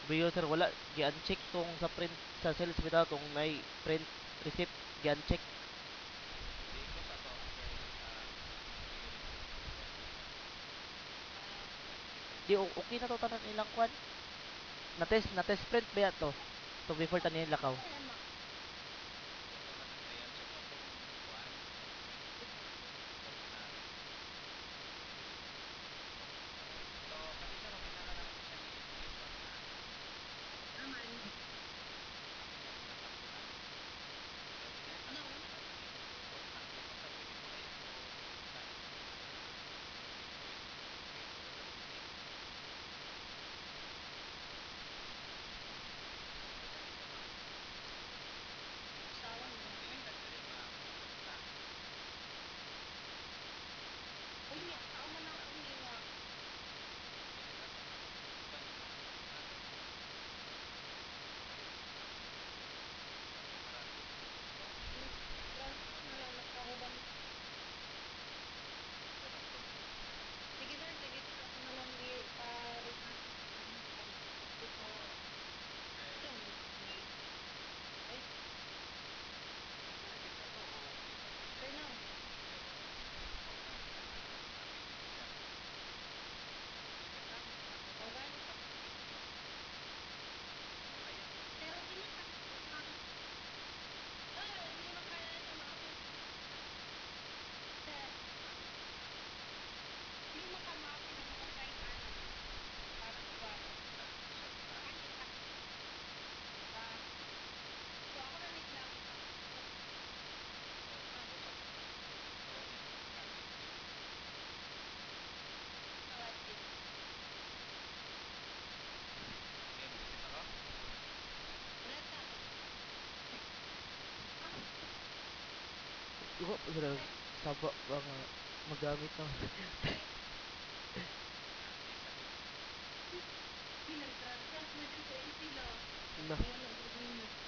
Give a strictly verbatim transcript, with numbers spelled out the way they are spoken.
Biyo sir, wala gi-uncheck tong sa print sa sales bitaw tong may print receipt gi-uncheck. Di ko sa to kay ah, i-refer ko sa kuan sa Di department o- of okay na to tanan sales. ilang kwan. Na test na test print ba to? To before tanin lakaw. O tulad ng kay check mo tong kuan katong print nga ordinary nga i-deliver na to. So kanina makita na mo siya ni-deliver na katong katong dili amin nga mga sample ani. So dinhi ta mo kuan aning importante basta pwede mo na imo lain ang mga working point kay sulod na mo dinhi. So ganito ma'am. Pag pag dili ka diri ma-focus ta di ma-focus ta dili ta basta mag-uban ma'am una kay murag dili man ta kabayo sa trabaho diri murag preparado jud mo gusto ganun to ma'am. Oo kay pwede ra gid sa to o di man pwede pero mauna kinahanglan abi gid mo siya. Limitahan man ako sa suporta ko sa video kung makaya mo ko sa audio. Ha? Sa social media. So suppose sa mo mag-upload dito imo na gamit gyud. Di mo makita ron? Iwa pa sila saba ba nga magamit no. Ah, di sabit. Na.